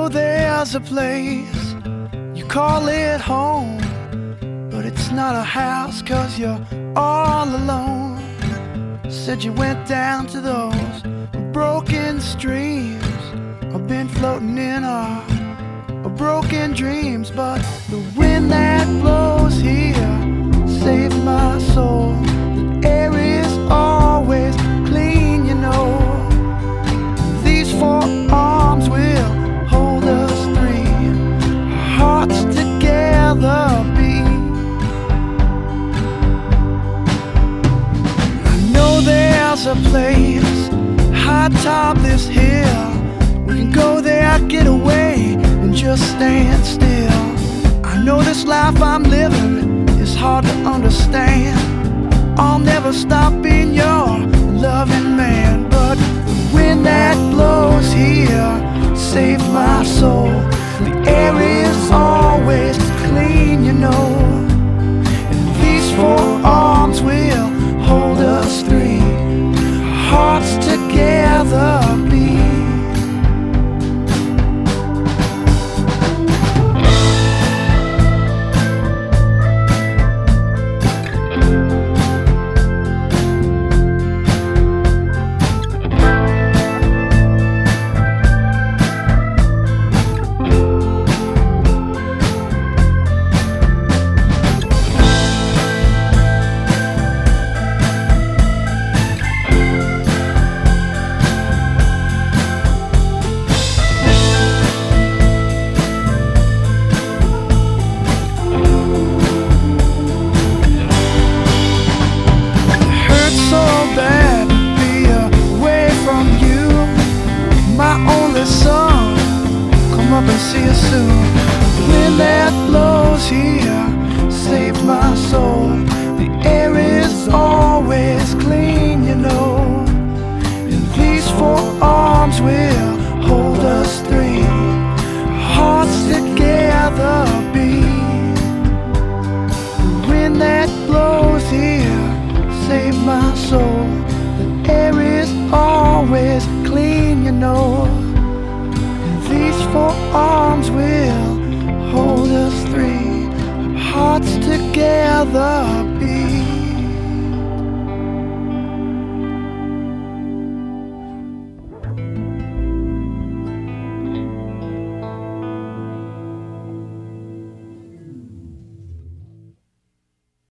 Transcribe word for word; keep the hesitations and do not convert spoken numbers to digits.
know there's a place you call it home, but it's not a house 'cause you're all alone. Said you went down to those broken streams. I've been floating in our broken dreams, but the wind that blows here saved my soul. The air is always clean, you know. These four arms will hold us three, our hearts together beat. I know there's a place high atop this hill. We can go there, get away, and just stand still. I know this life I'm living is hard to understand. I'll never stop being your loving man, but the wind that blows here saved my soul. The air is always clean, you know, and these four arms will hold us three, our hearts together beat. Up and see you soon. The wind that blows here saved my soul. The air is always clean, you know, and these four arms will hold us three, our hearts together beat. The wind that blows here saved my soul. The air is always clean, you know. These four arms will hold us three, our hearts together.